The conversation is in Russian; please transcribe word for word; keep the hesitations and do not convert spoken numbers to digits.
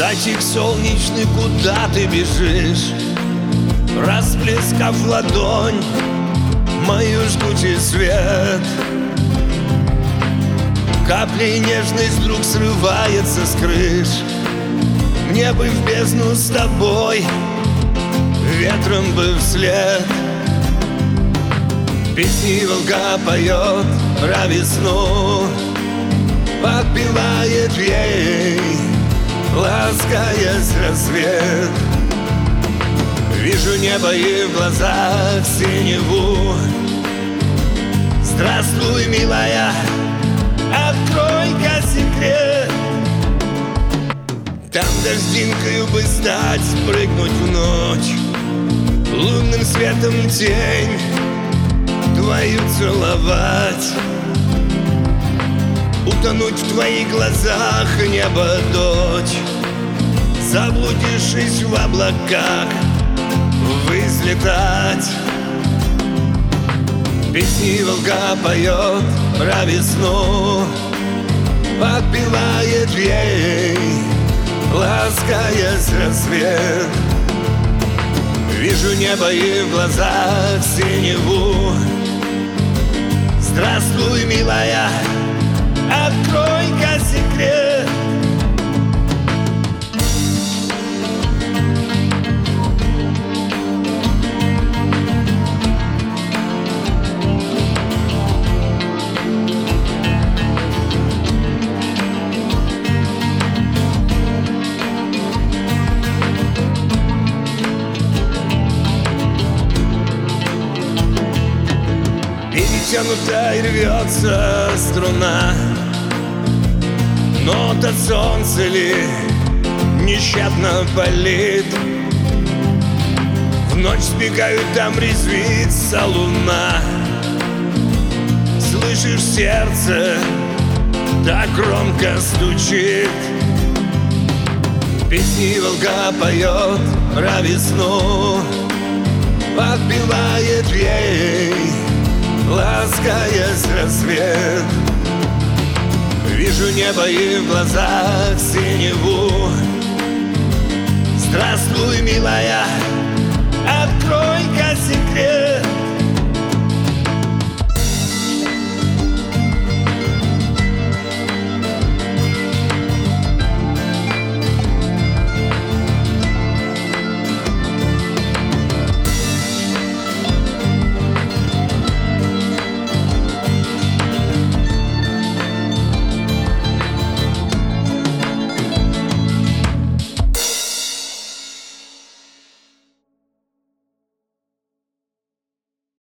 Зайчик солнечный, куда ты бежишь? Расплескав ладонь мою жгучий свет, каплей нежность вдруг срывается с крыш. Мне бы в бездну с тобой, ветром бы вслед. Песни волка поет про весну, подпевает ей, ласкаясь рассвет. Вижу небо и в глазах синеву. Здравствуй, милая, открой-ка секрет. Там дождинкою бы стать, прыгнуть в ночь, лунным светом тень твою целовать, утонуть в твоих глазах, небо, дочь, заблудившись в облаках, ввысь летать. Песни волка поет про весну, подпевает ей, ласкаясь рассвет. Вижу небо и в глазах синеву. Здравствуй, милая, открой-ка секрет. Перетянута и рвется струна, нота солнца ли нещадно болит. В ночь сбегают, там резвится луна. Слышишь, сердце так громко стучит. Песни волка поет про весну, подпевает ей, ласкаясь рассвет. Вижу небо и в глазах синеву. Здравствуй, милая, открой-ка секрет.